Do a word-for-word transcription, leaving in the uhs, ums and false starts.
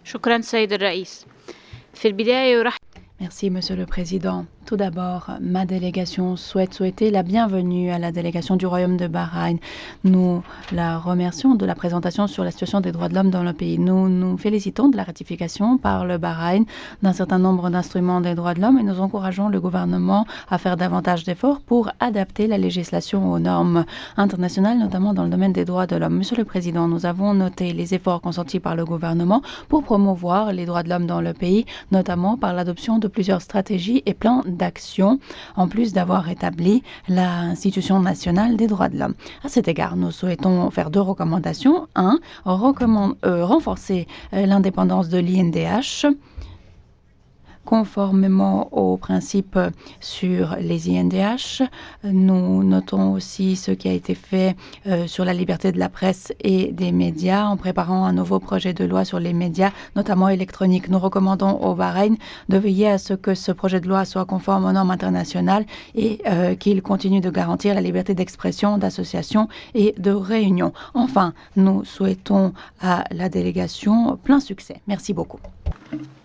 شكرا سيد الرئيس. في البداية يرحب Merci, Monsieur le Président. Tout d'abord, ma délégation souhaite souhaiter la bienvenue à la délégation du Royaume de Bahreïn. Nous la remercions de la présentation sur la situation des droits de l'homme dans le pays. Nous nous félicitons de la ratification par le Bahreïn d'un certain nombre d'instruments des droits de l'homme et nous encourageons le gouvernement à faire davantage d'efforts pour adapter la législation aux normes internationales, notamment dans le domaine des droits de l'homme. Monsieur le Président, nous avons noté les efforts consentis par le gouvernement pour promouvoir les droits de l'homme dans le pays, notamment par l'adoption de plusieurs stratégies et plans d'action, en plus d'avoir établi l'Institution nationale des droits de l'homme. À cet égard, nous souhaitons faire deux recommandations. Un, recommande, euh, renforcer euh, l'indépendance de l'I N D H, conformément aux principes sur les I N D H. Nous notons aussi ce qui a été fait euh, sur la liberté de la presse et des médias en préparant un nouveau projet de loi sur les médias, notamment électroniques. Nous recommandons au Bahreïn de veiller à ce que ce projet de loi soit conforme aux normes internationales et euh, qu'il continue de garantir la liberté d'expression, d'association et de réunion. Enfin, nous souhaitons à la délégation plein succès. Merci beaucoup.